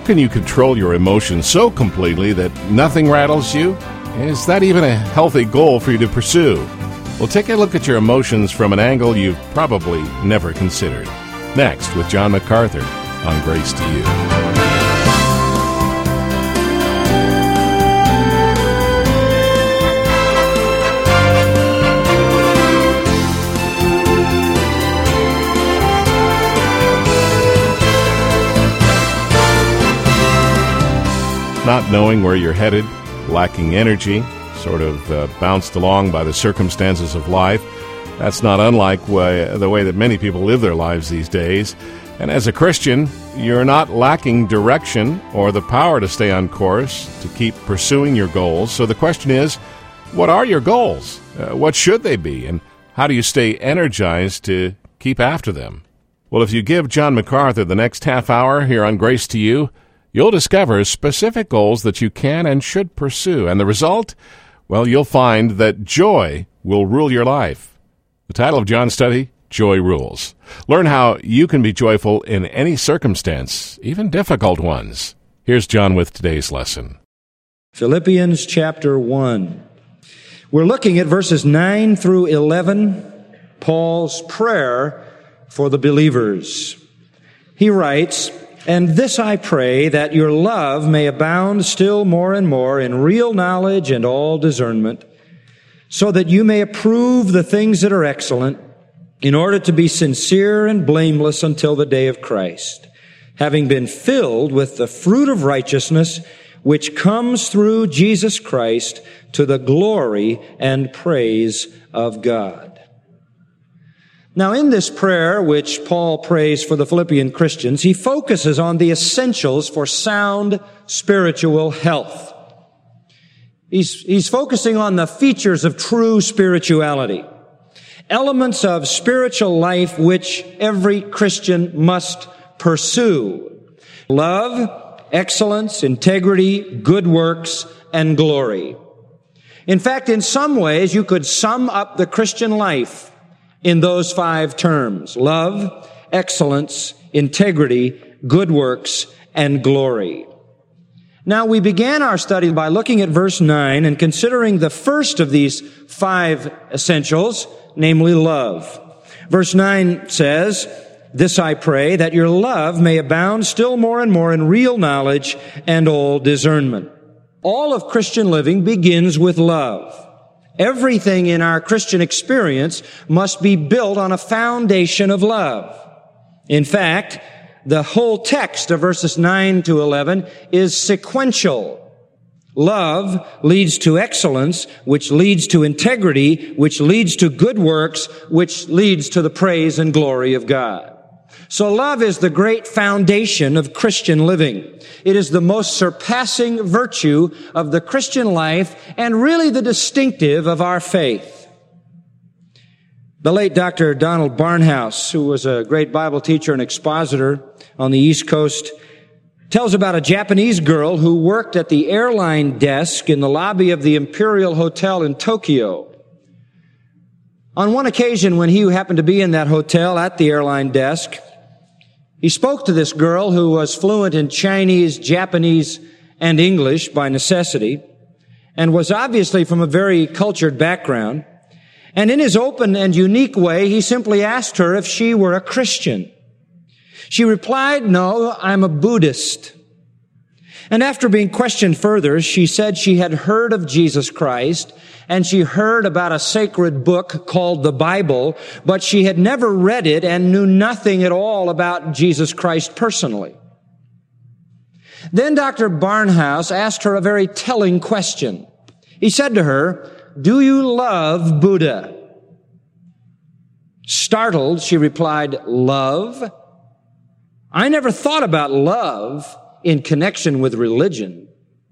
can you control your emotions so completely that nothing rattles you? Is that even a healthy goal for you to pursue? Well, take a look at your emotions from an angle you've probably never considered. Next, with John MacArthur on Grace to You. Not knowing where you're headed, lacking energy, sort of bounced along by the circumstances of life. That's not unlike the way that many people live their lives these days. And as a Christian, you're not lacking direction or the power to stay on course, to keep pursuing your goals. So the question is, what are your goals? What should they be? And how do you stay energized to keep after them? Well, if you give John MacArthur the next half hour here on Grace to You, you'll discover specific goals that you can and should pursue. And the result? Well, you'll find that joy will rule your life. The title of John's study, Joy Rules. Learn how you can be joyful in any circumstance, even difficult ones. Here's John with today's lesson. Philippians chapter 1. We're looking at verses 9 through 11, Paul's prayer for the believers. He writes, "And this I pray, that your love may abound still more and more in real knowledge and all discernment, so that you may approve the things that are excellent, in order to be sincere and blameless until the day of Christ, having been filled with the fruit of righteousness, which comes through Jesus Christ to the glory and praise of God." Now, in this prayer, which Paul prays for the Philippian Christians, he focuses on the essentials for sound spiritual health. He's focusing on the features of true spirituality, elements of spiritual life which every Christian must pursue: love, excellence, integrity, good works, and glory. In fact, in some ways, you could sum up the Christian life in those 5 terms: love, excellence, integrity, good works, and glory. Now, we began our study by looking at verse 9 and considering the first of these 5 essentials, namely love. Verse 9 says, "This I pray, that your love may abound still more and more in real knowledge and all discernment." All of Christian living begins with love. Everything in our Christian experience must be built on a foundation of love. In fact, the whole text of verses 9 to 11 is sequential. Love leads to excellence, which leads to integrity, which leads to good works, which leads to the praise and glory of God. So love is the great foundation of Christian living. It is the most surpassing virtue of the Christian life and really the distinctive of our faith. The late Dr. Donald Barnhouse, who was a great Bible teacher and expositor on the East Coast, tells about a Japanese girl who worked at the airline desk in the lobby of the Imperial Hotel in Tokyo. On one occasion when he happened to be in that hotel at the airline desk, he spoke to this girl who was fluent in Chinese, Japanese, and English by necessity, and was obviously from a very cultured background. And in his open and unique way, he simply asked her if she were a Christian. She replied, "No, I'm a Buddhist." And after being questioned further, she said she had heard of Jesus Christ, and she heard about a sacred book called the Bible, but she had never read it and knew nothing at all about Jesus Christ personally. Then Dr. Barnhouse asked her a very telling question. He said to her, "Do you love Buddha?" Startled, she replied, "Love? I never thought about love in connection with religion."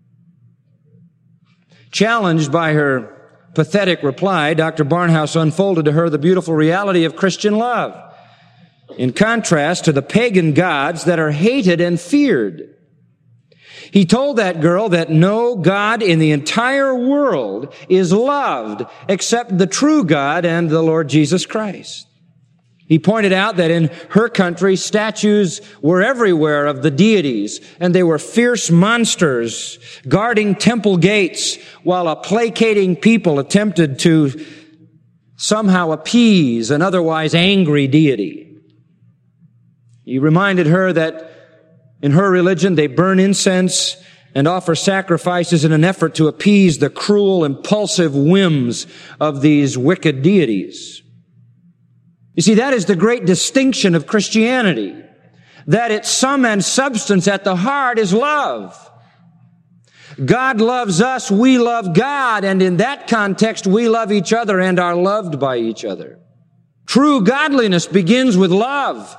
Challenged by her pathetic reply, Dr. Barnhouse unfolded to her the beautiful reality of Christian love, in contrast to the pagan gods that are hated and feared. He told that girl that no God in the entire world is loved except the true God and the Lord Jesus Christ. He pointed out that in her country, statues were everywhere of the deities, and they were fierce monsters guarding temple gates, while a placating people attempted to somehow appease an otherwise angry deity. He reminded her that in her religion, they burn incense and offer sacrifices in an effort to appease the cruel, impulsive whims of these wicked deities. You see, that is the great distinction of Christianity, that its sum and substance at the heart is love. God loves us, we love God, and in that context, we love each other and are loved by each other. True godliness begins with love.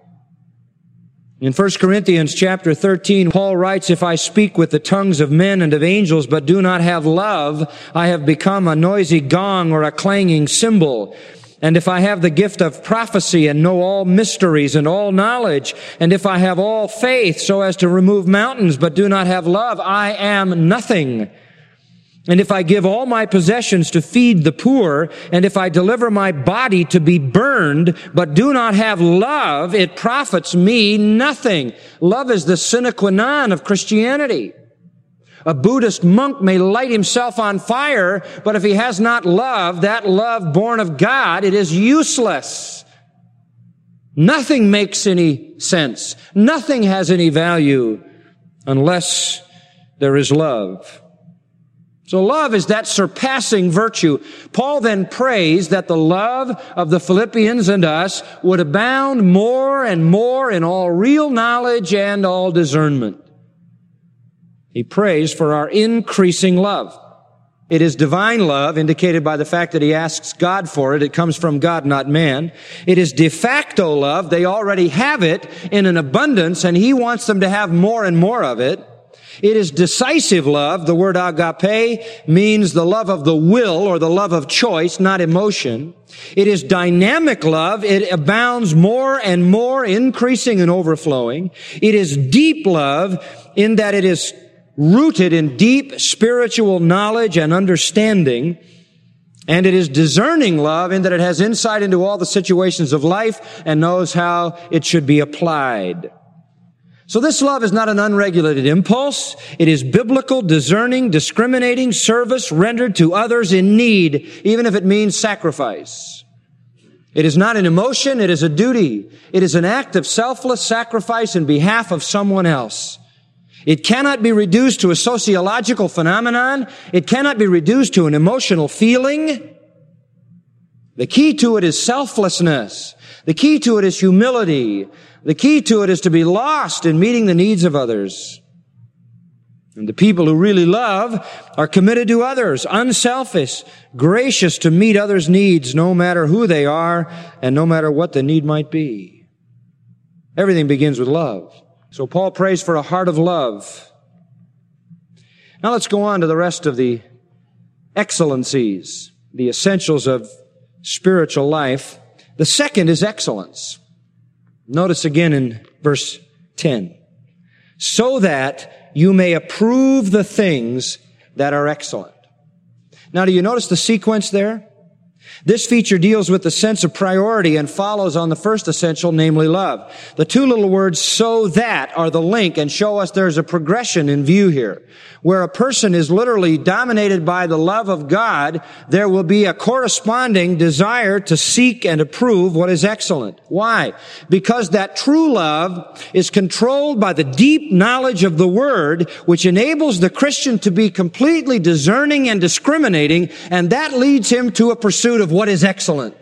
In 1 Corinthians chapter 13, Paul writes, "If I speak with the tongues of men and of angels, but do not have love, I have become a noisy gong or a clanging cymbal. And if I have the gift of prophecy and know all mysteries and all knowledge, and if I have all faith so as to remove mountains, but do not have love, I am nothing. And if I give all my possessions to feed the poor, and if I deliver my body to be burned, but do not have love, it profits me nothing." Love is the sine qua non of Christianity. A Buddhist monk may light himself on fire, but if he has not love, that love born of God, it is useless. Nothing makes any sense. Nothing has any value unless there is love. So love is that surpassing virtue. Paul then prays that the love of the Philippians and us would abound more and more in all real knowledge and all discernment. He prays for our increasing love. It is divine love, indicated by the fact that he asks God for it. It comes from God, not man. It is de facto love. They already have it in an abundance, and he wants them to have more and more of it. It is decisive love. The word agape means the love of the will or the love of choice, not emotion. It is dynamic love. It abounds more and more, increasing and overflowing. It is deep love in that it is rooted in deep spiritual knowledge and understanding. And it is discerning love in that it has insight into all the situations of life and knows how it should be applied. So this love is not an unregulated impulse. It is biblical, discerning, discriminating service rendered to others in need, even if it means sacrifice. It is not an emotion, it is a duty. It is an act of selfless sacrifice in behalf of someone else. It cannot be reduced to a sociological phenomenon. It cannot be reduced to an emotional feeling. The key to it is selflessness. The key to it is humility. The key to it is to be lost in meeting the needs of others. And the people who really love are committed to others, unselfish, gracious to meet others' needs, no matter who they are and no matter what the need might be. Everything begins with love. So Paul prays for a heart of love. Now let's go on to the rest of the excellencies, the essentials of spiritual life. The second is excellence. Notice again in verse 10. So that you may approve the things that are excellent. Now, do you notice the sequence there? This feature deals with the sense of priority and follows on the first essential, namely love. The two little words, so that, are the link and show us there's a progression in view here. Where a person is literally dominated by the love of God, there will be a corresponding desire to seek and approve what is excellent. Why? Because that true love is controlled by the deep knowledge of the Word, which enables the Christian to be completely discerning and discriminating, and that leads him to a pursuit of what is excellent.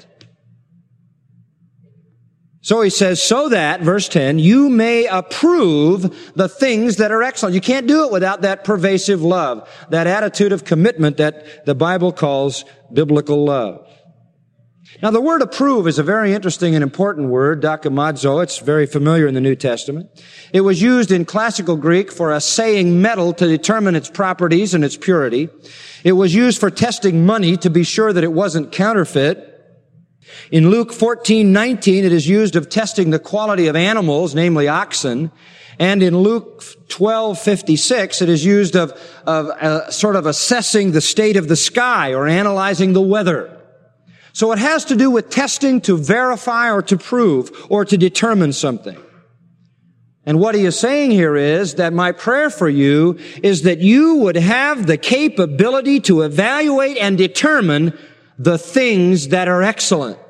So he says, so that, verse 10, you may approve the things that are excellent. You can't do it without that pervasive love, that attitude of commitment that the Bible calls biblical love. Now, the word approve is a very interesting and important word, dokimazo. It's very familiar in the New Testament. It was used in classical Greek for assaying metal to determine its properties and its purity. It was used for testing money to be sure that it wasn't counterfeit. In Luke 14:19, it is used of testing the quality of animals, namely oxen. And in Luke 12:56, it is used of sort of assessing the state of the sky or analyzing the weather. So it has to do with testing to verify or to prove or to determine something. And what he is saying here is that my prayer for you is that you would have the capability to evaluate and determine the things that are excellent.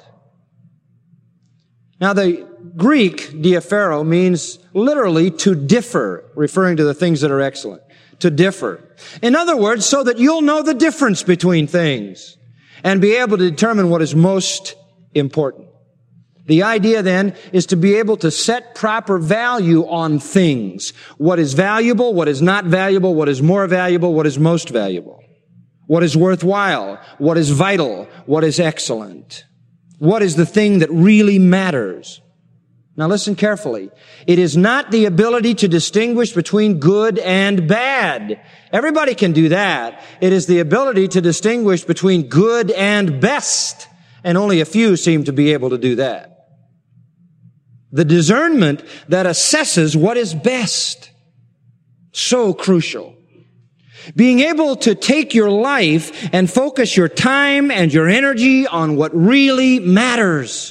Now, the Greek diaphero means literally to differ, referring to the things that are excellent. To differ. In other words, so that you'll know the difference between things and be able to determine what is most important. The idea then is to be able to set proper value on things. What is valuable, what is not valuable, what is more valuable, what is most valuable. What is worthwhile, what is vital, what is excellent. What is the thing that really matters? Now listen carefully. It is not the ability to distinguish between good and bad. Everybody can do that. It is the ability to distinguish between good and best. And only a few seem to be able to do that. The discernment that assesses what is best. So crucial. Being able to take your life and focus your time and your energy on what really matters.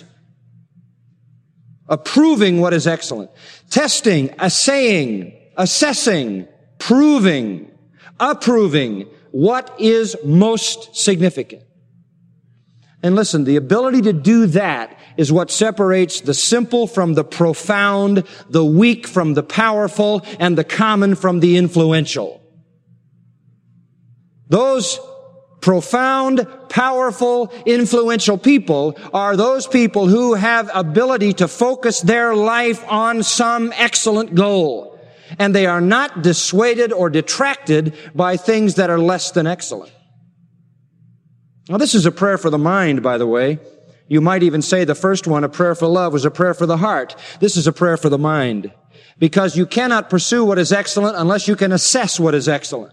Approving what is excellent. Testing, assaying, assessing, proving, approving what is most significant. And listen, the ability to do that is what separates the simple from the profound, the weak from the powerful, and the common from the influential. Those profound, powerful, influential people are those people who have ability to focus their life on some excellent goal. And they are not dissuaded or detracted by things that are less than excellent. Now, this is a prayer for the mind, by the way. You might even say the first one, a prayer for love, was a prayer for the heart. This is a prayer for the mind. Because you cannot pursue what is excellent unless you can assess what is excellent.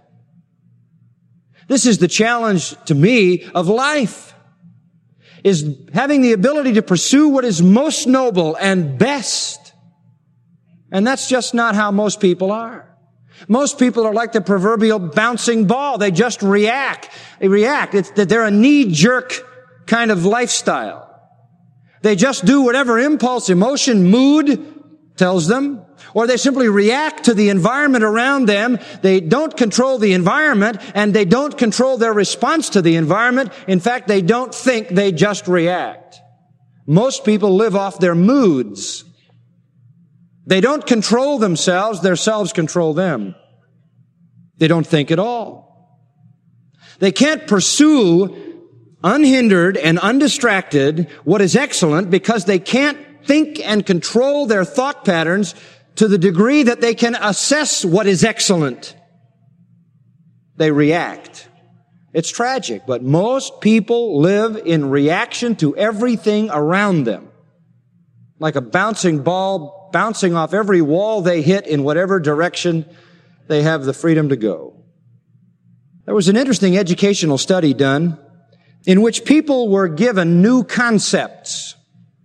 This is the challenge to me of life, is having the ability to pursue what is most noble and best. And that's just not how most people are. Most people are like the proverbial bouncing ball. They just react. It's that they're a knee-jerk kind of lifestyle. They just do whatever impulse, emotion, mood tells them, or they simply react to the environment around them. They don't control the environment, and they don't control their response to the environment. In fact, they don't think, they just react. Most people live off their moods. They don't control themselves, themselves control them. They don't think at all. They can't pursue unhindered and undistracted what is excellent because they can't think and control their thought patterns to the degree that they can assess what is excellent. They react. It's tragic, but most people live in reaction to everything around them. Like a bouncing ball bouncing off every wall they hit in whatever direction they have the freedom to go. There was an interesting educational study done in which people were given new concepts.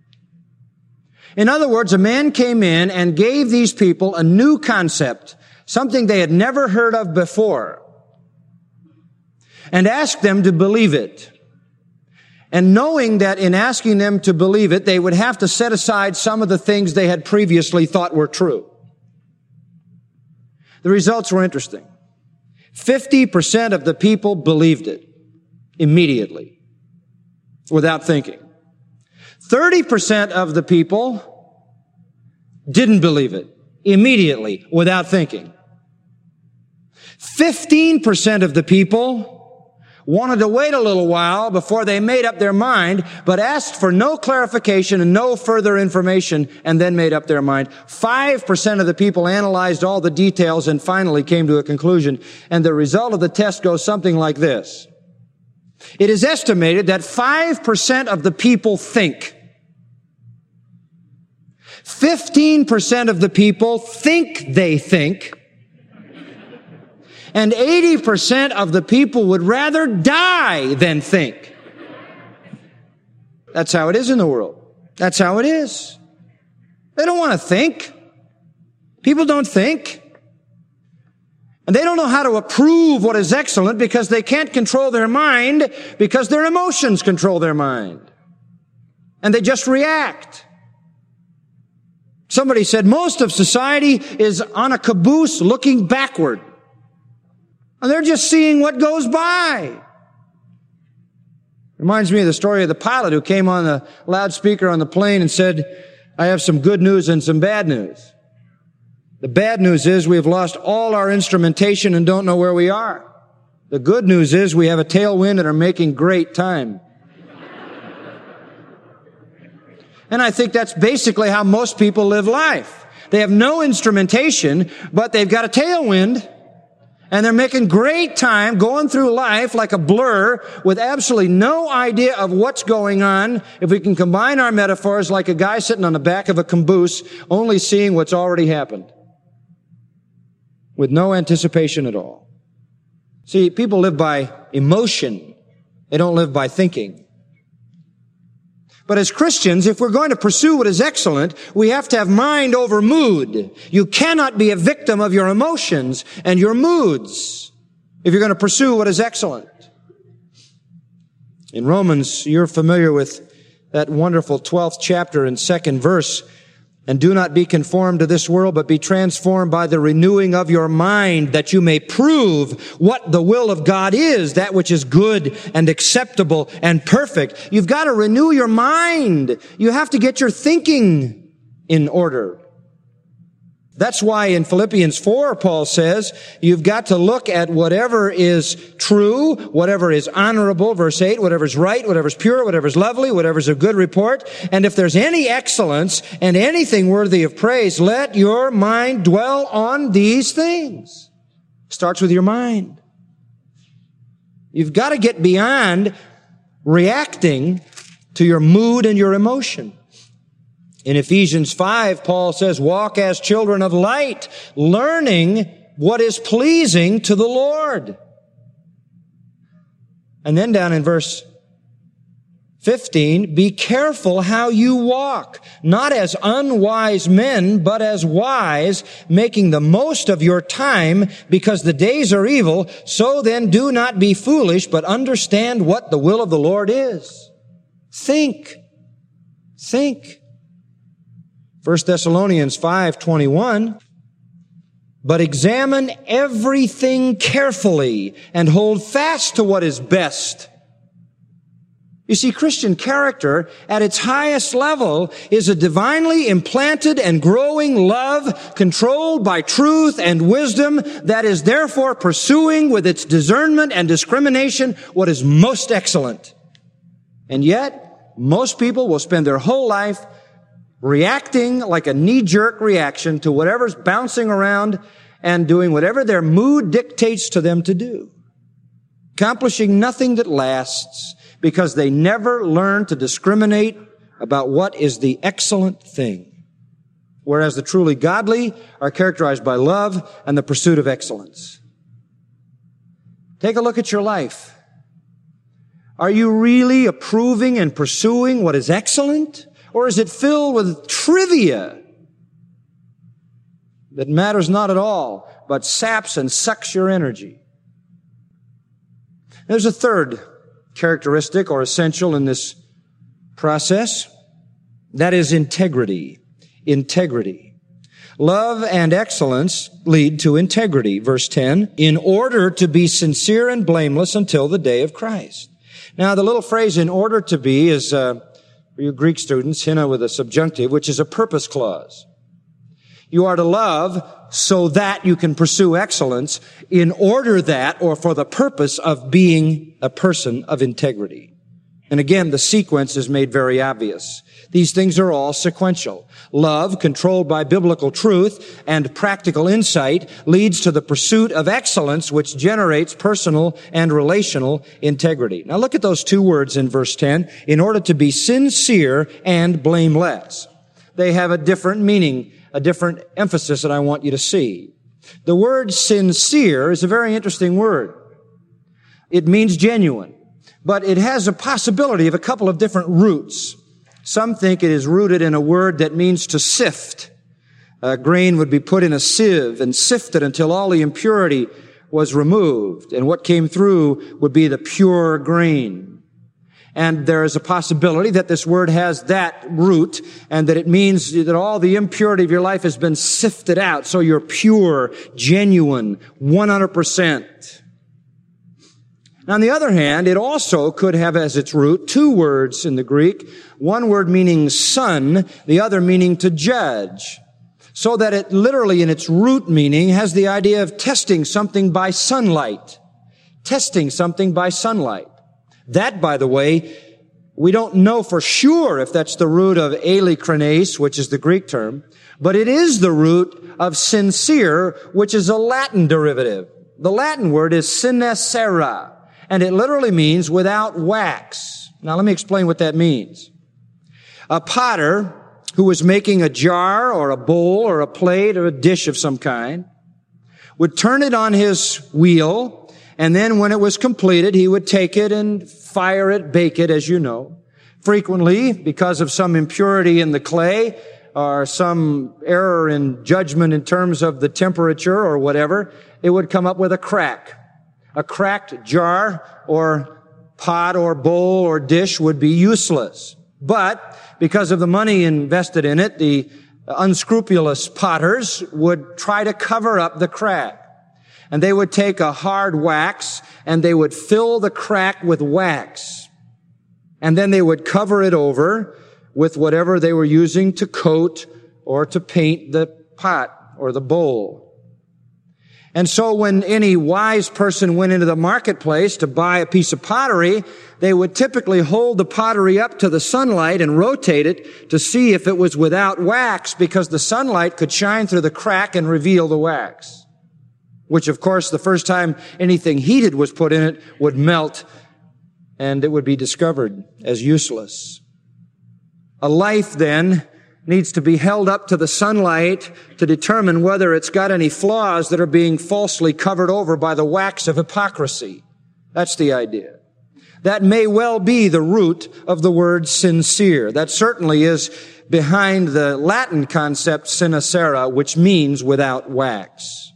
In other words, a man came in and gave these people a new concept, something they had never heard of before, and asked them to believe it. And knowing that in asking them to believe it, they would have to set aside some of the things they had previously thought were true. The results were interesting. 50% of the people believed it immediately, without thinking. 30% of the people didn't believe it immediately, without thinking. 15% of the people wanted to wait a little while before they made up their mind, but asked for no clarification and no further information, and then made up their mind. 5% of the people analyzed all the details and finally came to a conclusion. And the result of the test goes something like this. It is estimated that 5% of the people think. 15% of the people think they think. And 80% of the people would rather die than think. That's how it is in the world. That's how it is. They don't want to think. People don't think. And they don't know how to approve what is excellent because they can't control their mind because their emotions control their mind. And they just react. Somebody said most of society is on a caboose looking backward. And they're just seeing what goes by. Reminds me of the story of the pilot who came on the loudspeaker on the plane and said, I have some good news and some bad news. The bad news is we have lost all our instrumentation and don't know where we are. The good news is we have a tailwind and are making great time. And I think that's basically how most people live life. They have no instrumentation, but they've got a tailwind, and they're making great time going through life like a blur with absolutely no idea of what's going on. If we can combine our metaphors like a guy sitting on the back of a caboose, only seeing what's already happened, with no anticipation at all. See, people live by emotion. They don't live by thinking. But as Christians, if we're going to pursue what is excellent, we have to have mind over mood. You cannot be a victim of your emotions and your moods if you're going to pursue what is excellent. In Romans, you're familiar with that wonderful 12th chapter and 2nd verse. And do not be conformed to this world, but be transformed by the renewing of your mind, that you may prove what the will of God is, that which is good and acceptable and perfect. You've got to renew your mind. You have to get your thinking in order. That's why in Philippians 4, Paul says, you've got to look at whatever is true, whatever is honorable, verse 8, whatever is right, whatever is pure, whatever is lovely, whatever is of good report. And if there's any excellence and anything worthy of praise, let your mind dwell on these things. Starts with your mind. You've got to get beyond reacting to your mood and your emotion. In Ephesians 5, Paul says, walk as children of light, learning what is pleasing to the Lord. And then down in verse 15, be careful how you walk, not as unwise men, but as wise, making the most of your time, because the days are evil. So then do not be foolish, but understand what the will of the Lord is. Think. 1 Thessalonians 5:21, but examine everything carefully and hold fast to what is best. You see, Christian character at its highest level is a divinely implanted and growing love controlled by truth and wisdom that is therefore pursuing with its discernment and discrimination what is most excellent. And yet, most people will spend their whole life reacting like a knee-jerk reaction to whatever's bouncing around and doing whatever their mood dictates to them to do, accomplishing nothing that lasts because they never learn to discriminate about what is the excellent thing, whereas the truly godly are characterized by love and the pursuit of excellence. Take a look at your life. Are you really approving and pursuing what is excellent? Or is it filled with trivia that matters not at all, but saps and sucks your energy? There's a third characteristic or essential in this process. That is integrity. Integrity. Love and excellence lead to integrity. Verse 10, in order to be sincere and blameless until the day of Christ. Now, the little phrase in order to be is, for you Greek students, hina with a subjunctive, which is a purpose clause. You are to love so that you can pursue excellence in order that, or for the purpose of being a person of integrity. And again, the sequence is made very obvious. These things are all sequential. Love, controlled by biblical truth and practical insight, leads to the pursuit of excellence, which generates personal and relational integrity. Now look at those two words in verse 10, in order to be sincere and blameless. They have a different meaning, a different emphasis that I want you to see. The word sincere is a very interesting word. It means genuine, but it has a possibility of a couple of different roots. Some think it is rooted in a word that means to sift. Grain would be put in a sieve and sifted until all the impurity was removed, and what came through would be the pure grain. And there is a possibility that this word has that root, and that it means that all the impurity of your life has been sifted out, so you're pure, genuine, 100%. On the other hand, it also could have as its root two words in the Greek, one word meaning son, the other meaning to judge. So that it literally in its root meaning has the idea of testing something by sunlight. Testing something by sunlight. That, by the way, we don't know for sure if that's the root of eilekrenes, which is the Greek term, but it is the root of sincere, which is a Latin derivative. The Latin word is sincera, and it literally means without wax. Now let me explain what that means. A potter who was making a jar or a bowl or a plate or a dish of some kind would turn it on his wheel, and then when it was completed, he would take it and fire it, bake it, as you know. Frequently, because of some impurity in the clay or some error in judgment in terms of the temperature or whatever, it would come up with a crack. A cracked jar or pot or bowl or dish would be useless. But because of the money invested in it, the unscrupulous potters would try to cover up the crack. And they would take a hard wax and they would fill the crack with wax. And then they would cover it over with whatever they were using to coat or to paint the pot or the bowl. And so when any wise person went into the marketplace to buy a piece of pottery, they would typically hold the pottery up to the sunlight and rotate it to see if it was without wax, because the sunlight could shine through the crack and reveal the wax. Which, of course, the first time anything heated was put in it would melt and it would be discovered as useless. A life, then, needs to be held up to the sunlight to determine whether it's got any flaws that are being falsely covered over by the wax of hypocrisy. That's the idea. That may well be the root of the word sincere. That certainly is behind the Latin concept sincera, which means without wax.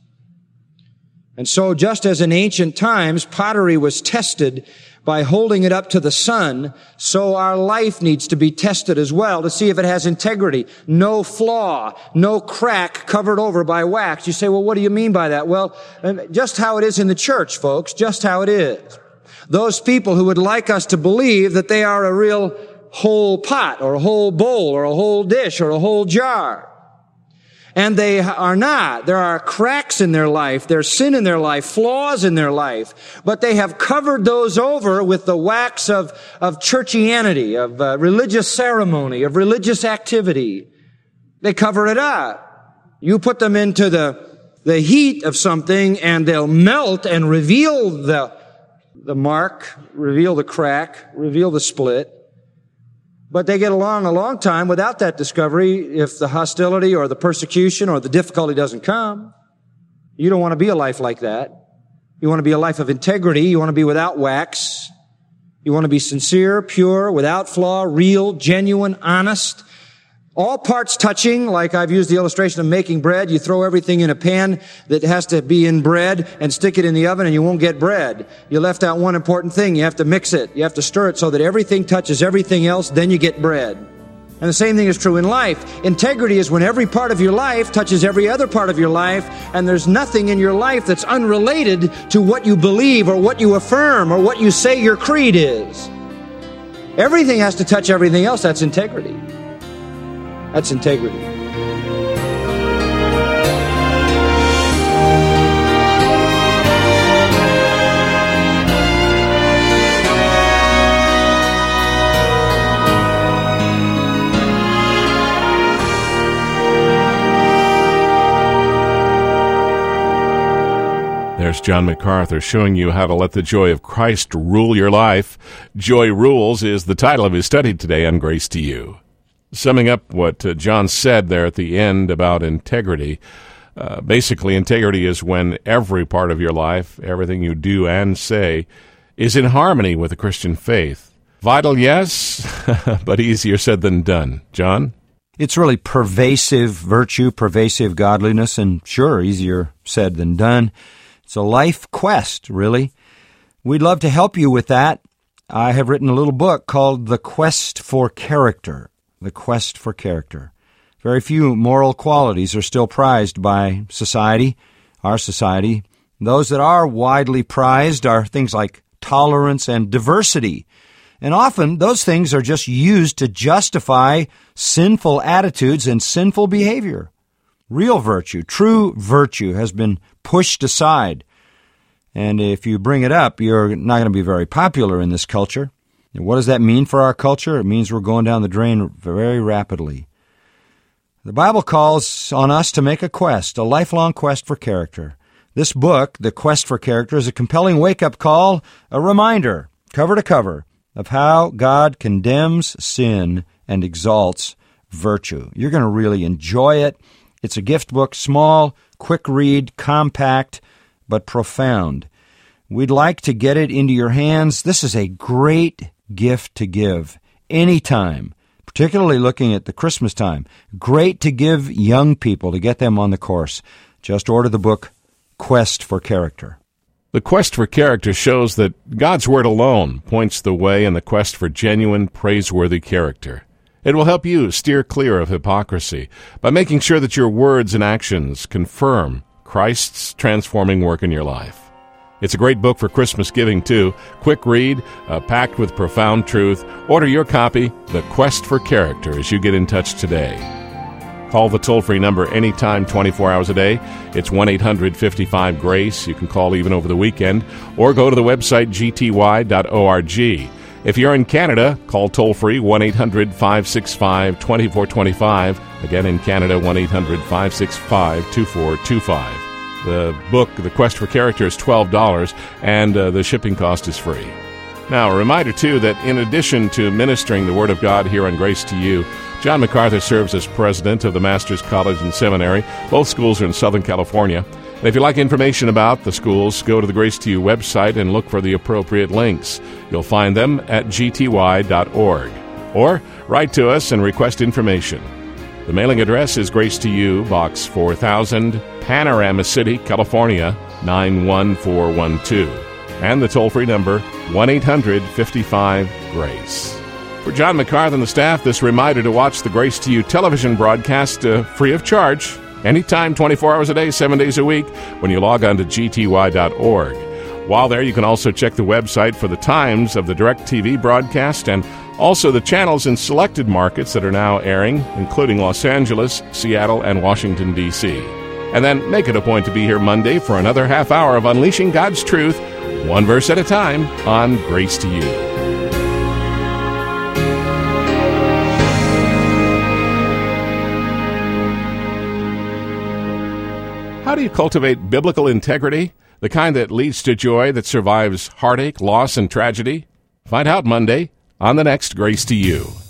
And so just as in ancient times pottery was tested by holding it up to the sun, so our life needs to be tested as well to see if it has integrity. No flaw, no crack covered over by wax. You say, well, what do you mean by that? Well, just how it is in the church, folks, just how it is. Those people who would like us to believe that they are a real whole pot or a whole bowl or a whole dish or a whole jar. And they are not. There are cracks in their life, there's sin in their life, flaws in their life. But they have covered those over with the wax of churchianity, of religious ceremony, of religious activity. They cover it up. You put them into the heat of something and they'll melt and reveal the mark, reveal the crack, reveal the split. But they get along a long time without that discovery if the hostility or the persecution or the difficulty doesn't come. You don't want to be a life like that. You want to be a life of integrity. You want to be without wax. You want to be sincere, pure, without flaw, real, genuine, honest. All parts touching, like I've used the illustration of making bread. You throw everything in a pan that has to be in bread and stick it in the oven and you won't get bread. You left out one important thing. You have to mix it. You have to stir it so that everything touches everything else, then you get bread. And the same thing is true in life. Integrity is when every part of your life touches every other part of your life, and there's nothing in your life that's unrelated to what you believe or what you affirm or what you say your creed is. Everything has to touch everything else. That's integrity. That's integrity. There's John MacArthur showing you how to let the joy of Christ rule your life. Joy Rules is the title of his study today on Grace to You. Summing up what John said there at the end about integrity, basically integrity is when every part of your life, everything you do and say, is in harmony with the Christian faith. Vital, yes, but easier said than done. John? It's really pervasive virtue, pervasive godliness, and sure, easier said than done. It's a life quest, really. We'd love to help you with that. I have written a little book called The Quest for Character. The Quest for Character. Very few moral qualities are still prized by society, our society. Those that are widely prized are things like tolerance and diversity. And often those things are just used to justify sinful attitudes and sinful behavior. Real virtue, true virtue has been pushed aside. And if you bring it up, you're not going to be very popular in this culture. And what does that mean for our culture? It means we're going down the drain very rapidly. The Bible calls on us to make a quest, a lifelong quest for character. This book, The Quest for Character, is a compelling wake-up call, a reminder, cover to cover, of how God condemns sin and exalts virtue. You're going to really enjoy it. It's a gift book, small, quick read, compact, but profound. We'd like to get it into your hands. This is a great gift to give anytime, particularly looking at the Christmas time. Great to give young people to get them on the course. Just order the book, Quest for Character. The Quest for Character shows that God's Word alone points the way in the quest for genuine, praiseworthy character. It will help you steer clear of hypocrisy by making sure that your words and actions confirm Christ's transforming work in your life. It's a great book for Christmas giving, too. Quick read, packed with profound truth. Order your copy, The Quest for Character, as you get in touch today. Call the toll-free number anytime, 24 hours a day. It's 1-800-55-GRACE. You can call even over the weekend, or go to the website gty.org. If you're in Canada, call toll-free 1-800-565-2425. Again, in Canada, 1-800-565-2425. The book, The Quest for Character, is $12, and the shipping cost is free. Now, a reminder, too, that in addition to ministering the Word of God here on Grace to You, John MacArthur serves as president of the Master's College and Seminary. Both schools are in Southern California. And if you'd like information about the schools, go to the Grace to You website and look for the appropriate links. You'll find them at gty.org. Or write to us and request information. The mailing address is Grace to You, Box 4000, Panorama City, California, 91412. And the toll-free number, 1-800-55-GRACE. For John MacArthur and the staff, this reminder to watch the Grace to You television broadcast free of charge, anytime, 24 hours a day, 7 days a week, when you log on to gty.org. While there, you can also check the website for the times of the DirecTV broadcast and also the channels in selected markets that are now airing, including Los Angeles, Seattle, and Washington, D.C. And then make it a point to be here Monday for another half hour of Unleashing God's Truth, one verse at a time, on Grace to You. How do you cultivate biblical integrity, the kind that leads to joy that survives heartache, loss, and tragedy? Find out Monday on the next Grace to You.